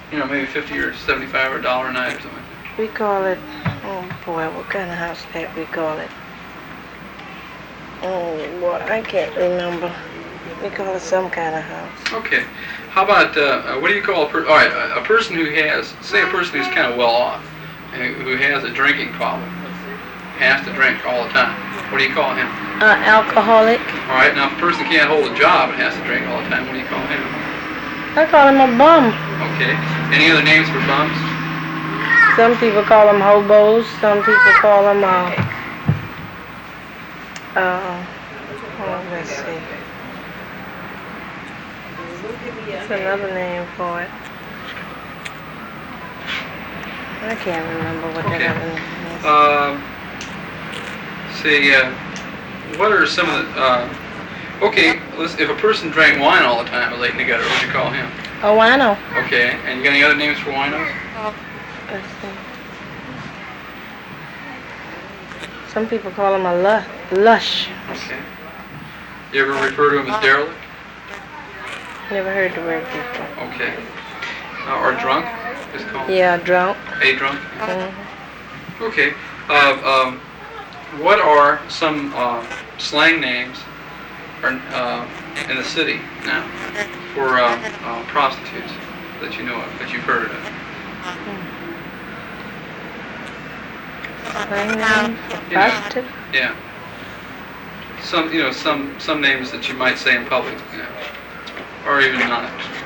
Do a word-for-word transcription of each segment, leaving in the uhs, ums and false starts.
You know, maybe fifty or seventy-five or a dollar a night or something. We call it, oh boy, what kind of house that we call it? Oh boy, I can't remember. We call it some kind of house. Okay. How about, uh, what do you call a person, all right, a, a person who has, say a person who's kind of well off, and who has a drinking problem, has to drink all the time. What do you call him? Uh, alcoholic. All right, now if a person can't hold a job and has to drink all the time, what do you call him? I call him a bum. Okay. Any other names for bums? Some people call them hobos. Some people call them, uh, uh, oh, let's see. That's another name for it. I can't remember what Okay. that other name is. Um, see, uh, what are some of the, uh, okay, let's, if a person drank wine all the time, late in the gutter, what would you call him? A wino. Okay, and you got any other names for winos? Let's see. Some people call him a lu- lush. Okay. You ever refer to him as derelict? Never heard the word before. Okay. Uh, or drunk, is called? Yeah, drunk. A drunk? Mm-hmm. Okay. Uh, um, what are some uh, slang names are, uh, in the city now for uh, uh, prostitutes that you know of, that you've heard of? Slang name for prostitute? Yeah. Some, you know, some some names that you might say in public, you know, or even not.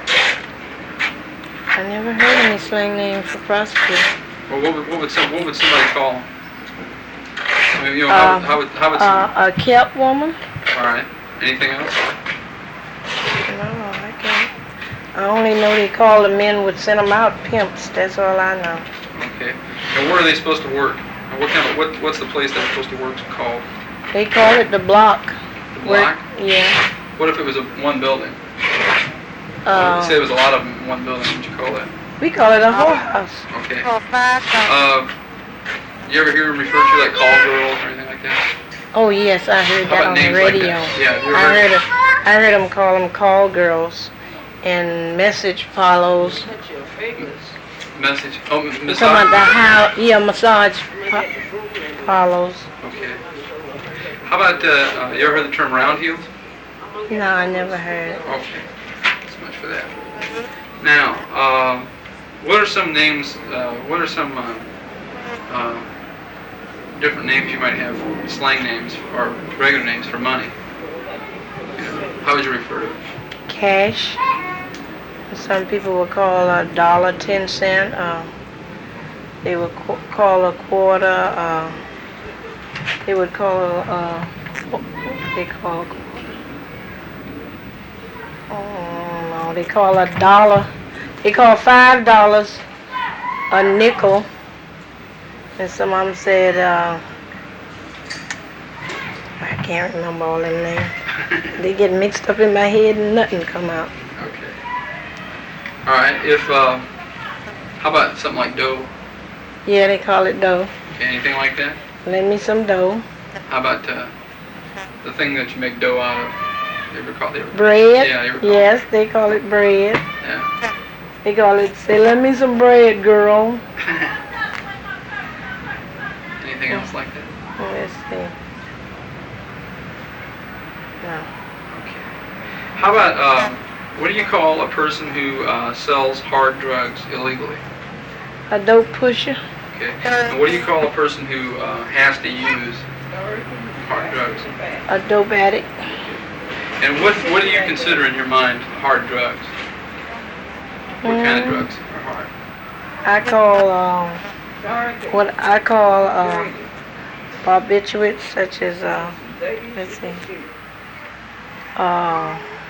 I never heard any slang name for prostitute. Well, what would what would some what would somebody call? I mean, you know, how, Uh, how would how would some, Uh, a kept woman? all right. Anything else? No, I can't. I only know they call the men would send them out pimps. That's all I know. Okay. And where are they supposed to work? And what kind of what what's the place they're supposed to work called? They call it the block. The block? Where, yeah. What if it was a one building? Uh, Say there was a lot of them in one building. What would you call that? we call it a whorehouse. Okay. Uh, you ever hear them refer to like call girls or anything like that? Oh yes, I heard How that about on the names like radio. that? Yeah, have you I ever heard it. I heard them call them call girls, and message follows. Message. Oh, m- Talking about massage. the how? Yeah, massage fo- follows. Okay. How about uh, uh, you ever heard the term round heels? No, I never heard it. Okay. So much for that. Now, um, what are some names? Uh, what are some uh, uh, different names you might have, slang names or regular names for money? You know, how would you refer to it? Cash. Some people would call a dollar ten cent. Uh, they would qu- call a quarter. Uh, they would call a. Uh, what what they call? Oh no, they call a dollar. They call five dollars a nickel. And some of them said, uh, I can't remember all them names. They get mixed up in my head and nothing come out. Okay. All right. If uh, how about something like dough? Yeah, they call it dough. Okay, anything like that? Lend me some dough. How about uh, the thing that you make dough out of? You ever call it? Bread? Yeah, you ever call Yes, they call it bread. Yeah. They call it, say, lend me some bread, girl. Anything else like that? Let's see. No. Okay. How about um, what do you call a person who uh, sells hard drugs illegally? A dope pusher? Okay. And what do you call a person who uh, has to use hard drugs? A dope addict? And what what do you consider in your mind hard drugs? What kind of Mm. drugs are hard? I call, um, what I call, uh, barbiturates, such as, uh, let's see, uh,